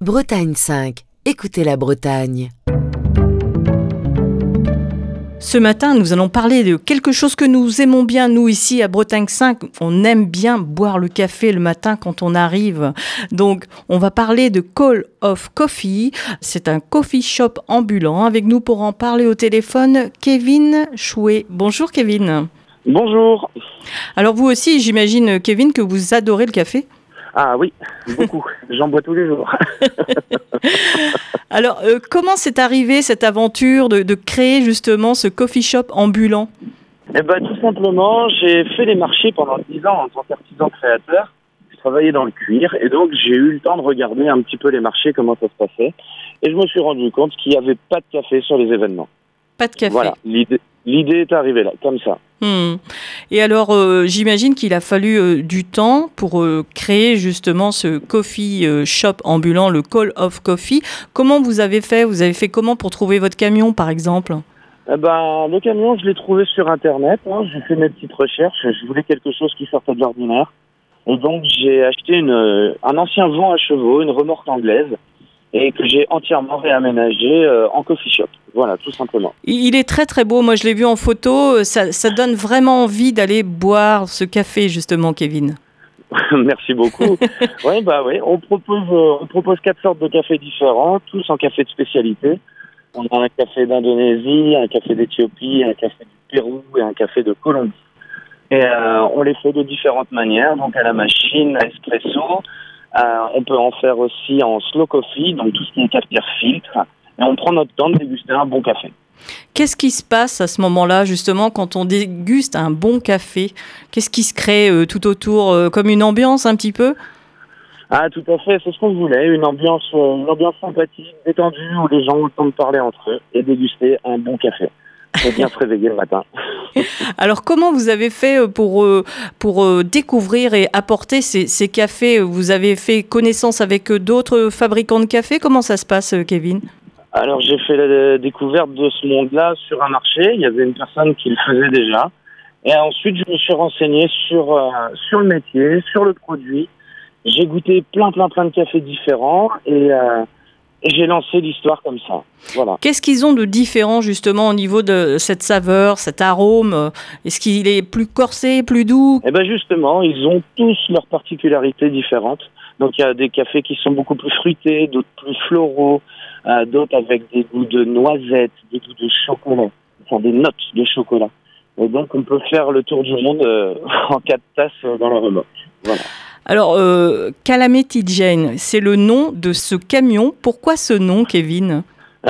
Bretagne 5. Écoutez la Bretagne. Ce matin, nous allons parler de quelque chose que nous aimons bien, nous, ici à Bretagne 5. On aime bien boire le café le matin quand on arrive. Donc, on va parler de Call of Coffee. C'est un coffee shop ambulant. Avec nous pour en parler au téléphone, Kevin Chouet. Bonjour Kevin. Bonjour. Alors vous aussi, j'imagine, Kevin, que vous adorez le café ? Ah oui, beaucoup. J'en bois tous les jours. Alors, comment c'est arrivé cette aventure de créer justement ce coffee shop ambulant ? Eh ben, tout simplement, j'ai fait les marchés pendant 10 ans en tant qu'artisan créateur. Je travaillais dans le cuir et donc j'ai eu le temps de regarder un petit peu les marchés, comment ça se passait. Et je me suis rendu compte qu'il n'y avait pas de café sur les événements. Pas de café. Voilà, l'idée est arrivée là, comme ça. Et alors, j'imagine qu'il a fallu du temps pour créer justement ce coffee shop ambulant, le Call of Coffee. Comment vous avez fait ? Vous avez fait comment pour trouver votre camion, par exemple ? Eh ben, le camion, je l'ai trouvé sur Internet. J'ai fait mes petites recherches. Je voulais quelque chose qui sortait de l'ordinaire. Et donc, j'ai acheté un ancien vent à chevaux, une remorque anglaise, et que j'ai entièrement réaménagé en coffee shop. Voilà, tout simplement. Il est très très beau, moi je l'ai vu en photo, ça donne vraiment envie d'aller boire ce café justement, Kevin. Merci beaucoup. Oui, on propose 4 sortes de cafés différents, tous en café de spécialité. On a un café d'Indonésie, un café d'Éthiopie, un café du Pérou et un café de Colombie. Et on les fait de différentes manières, donc à la machine, à espresso. On peut en faire aussi en slow coffee, donc tout ce qui est cafetière filtre. Et on prend notre temps de déguster un bon café. Qu'est-ce qui se passe à ce moment-là, justement, quand on déguste un bon café ? Qu'est-ce qui se crée tout autour, comme une ambiance un petit peu ? Ah, tout à fait, c'est ce qu'on voulait, une ambiance sympathique, détendue, où les gens ont le temps de parler entre eux et déguster un bon café. Faut bien se réveiller le matin. Alors, comment vous avez fait pour découvrir et apporter ces cafés ? Vous avez fait connaissance avec d'autres fabricants de café ? Comment ça se passe, Kevin ? Alors, j'ai fait la découverte de ce monde-là sur un marché. Il y avait une personne qui le faisait déjà. Et ensuite, je me suis renseigné sur le métier, sur le produit. J'ai goûté plein de cafés différents et j'ai lancé l'histoire comme ça. Voilà. Qu'est-ce qu'ils ont de différent justement au niveau de cette saveur, cet arôme ? Est-ce qu'il est plus corsé, plus doux ? Eh ben justement, ils ont tous leurs particularités différentes. Donc il y a des cafés qui sont beaucoup plus fruités, d'autres plus floraux, d'autres avec des goûts de noisettes, des goûts de chocolat, enfin des notes de chocolat. Et donc on peut faire le tour du monde en 4 tasses dans la remorque. Voilà. Alors, Calamity Jane, c'est le nom de ce camion. Pourquoi ce nom, Kevin ?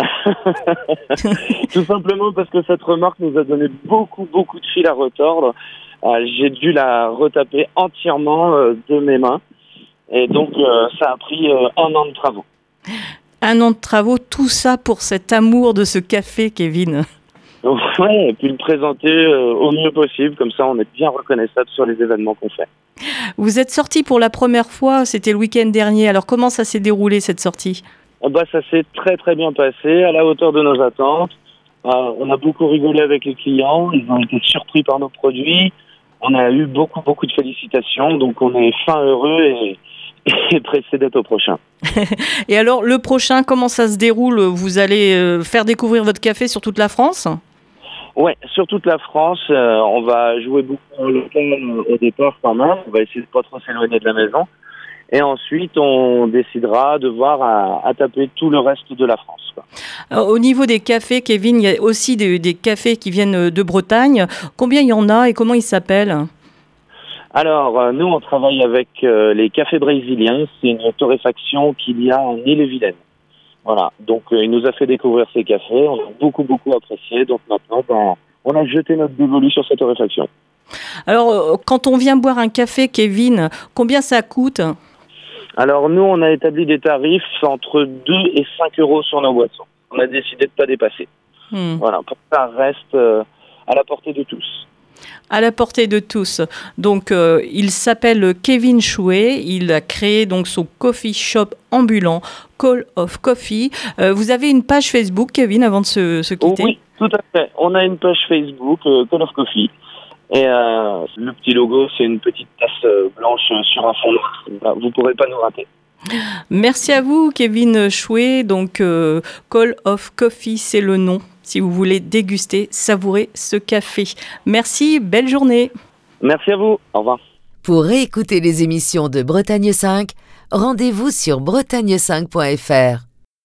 Tout simplement parce que cette remorque nous a donné beaucoup de fil à retordre. J'ai dû la retaper entièrement de mes mains. Et donc, ça a pris 1 an de travaux. 1 an de travaux, tout ça pour cet amour de ce café, Kevin. Ouais, et puis le présenter au mieux possible. Comme ça, on est bien reconnaissable sur les événements qu'on fait. Vous êtes sorti pour la première fois, c'était le week-end dernier. Alors, comment ça s'est déroulé, cette sortie ? Ça s'est très bien passé, à la hauteur de nos attentes. On a beaucoup rigolé avec les clients. Ils ont été surpris par nos produits. On a eu beaucoup de félicitations. Donc, on est fin heureux et pressé d'être au prochain. Et alors, le prochain, comment ça se déroule ? Vous allez faire découvrir votre café sur toute la France ? Ouais, sur toute la France. On va jouer beaucoup en local au départ quand même. On va essayer de pas trop s'éloigner de la maison. Et ensuite, on décidera de voir à taper tout le reste de la France, quoi. Au niveau des cafés, Kevin, il y a aussi des cafés qui viennent de Bretagne. Combien il y en a et comment ils s'appellent ? Alors, nous, on travaille avec les cafés brésiliens. C'est une torréfaction qu'il y a en Ille-et-Vilaine. Voilà. Donc, il nous a fait découvrir ces cafés. On a beaucoup apprécié. Donc, maintenant, on a jeté notre dévolu sur cette torréfaction. Alors, quand on vient boire un café, Kevin, combien ça coûte ? Alors, nous, on a établi des tarifs entre 2 et 5 euros sur nos boissons. On a décidé de ne pas dépasser. Voilà, pour que ça reste à la portée de tous. À la portée de tous. Donc, il s'appelle Kevin Chouet. Il a créé donc son coffee shop ambulant, Call of Coffee. Vous avez une page Facebook, Kevin, avant de se quitter ? Oui, tout à fait. On a une page Facebook, Call of Coffee. Et le petit logo, c'est une petite tasse blanche sur un fond noir. Vous ne pourrez pas nous rater. Merci à vous, Kevin Chouet. Donc, Call of Coffee, c'est le nom. Si vous voulez déguster, savourer ce café. Merci, belle journée. Merci à vous. Au revoir. Pour réécouter les émissions de Bretagne 5, rendez-vous sur bretagne5.fr.